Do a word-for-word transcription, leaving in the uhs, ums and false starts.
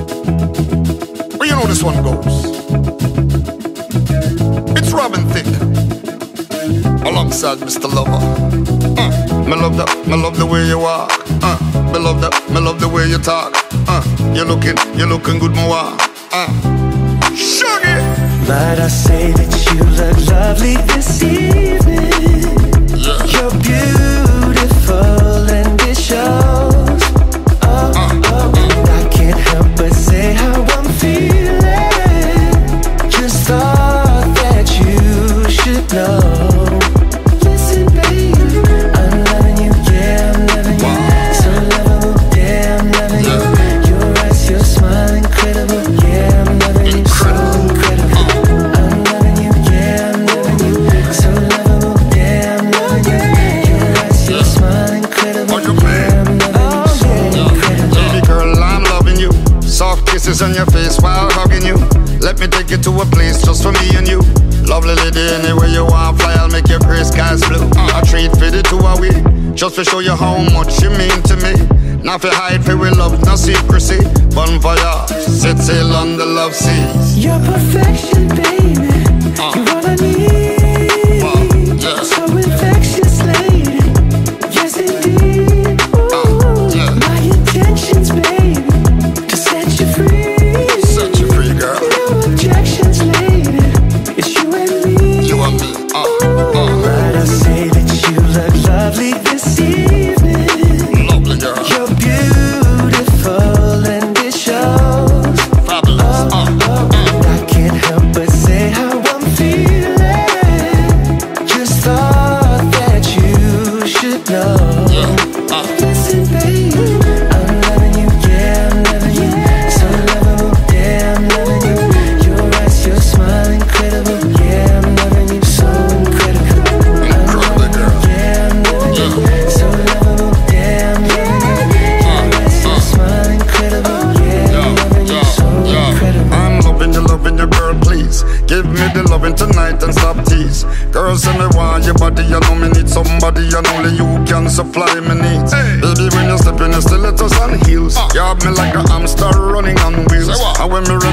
Well, you know this one goes. It's Robin Thicke alongside Mister Lover. Uh, me love that, me love the way you walk. Uh, me love that, me love the way you talk. Uh, you looking, you looking good, my walk. Uh, Shuggy. Might I say that you look lovely this evening? Yeah. You're beautiful and it shows. Oh, Uh, oh, and I can't help but say how I'm feeling. Just thought that you should know. Listen, baby, I'm loving you, yeah, I'm loving you. So lovable, yeah, I'm loving you. Your eyes, your smile, incredible, yeah, I'm loving you, so incredible. I'm loving you, yeah, I'm loving you. So lovable, yeah, I'm loving you. Your eyes, your smile, incredible, yeah, I'm loving you, so incredible. Baby girl, I'm loving you. Soft kisses on your face while hugging you. Let me take you to a place just for me and you. Lovely lady, anywhere you want, fly, I'll make your gray skies blue. Uh, a treat for the two of we, just to show you how much you mean to me. Not for hide, for we love, no secrecy. Bon voyage, set sail on the love seas. Your perfection, baby, Uh. you're all I need. Wow, yeah. So infectious, lady, yes indeed. Ooh, Uh, yeah. my intentions, baby, to set you free. Set you free, girl. No objections, lady, it's you and me. You and me, uh, uh. Might I say that you look lovely this evening? Lovely girl, You're beautiful and it shows. fabulous, uh, And I can't help but say how I'm feeling. Just thought that you should know. yeah, uh. Listen, baby, I'm loving you, yeah, I'm loving you. So lovable, yeah, I'm loving you. Your eyes, your smile, incredible, yeah, I'm loving you, so incredible. Incredible girl. Yeah, I'm loving you, so lovable, yeah, I'm loving you. Your eyes, your smile, incredible, yeah, I'm loving you, so incredible. I'm loving you, loving you, girl, please. Give me the loving tonight and stop tease. Girl, say me want your body, you know me need somebody, and only you can supply me needs. Baby, when you step in, you stilettos and heels. You have me like a hamster running on wheels. And when me run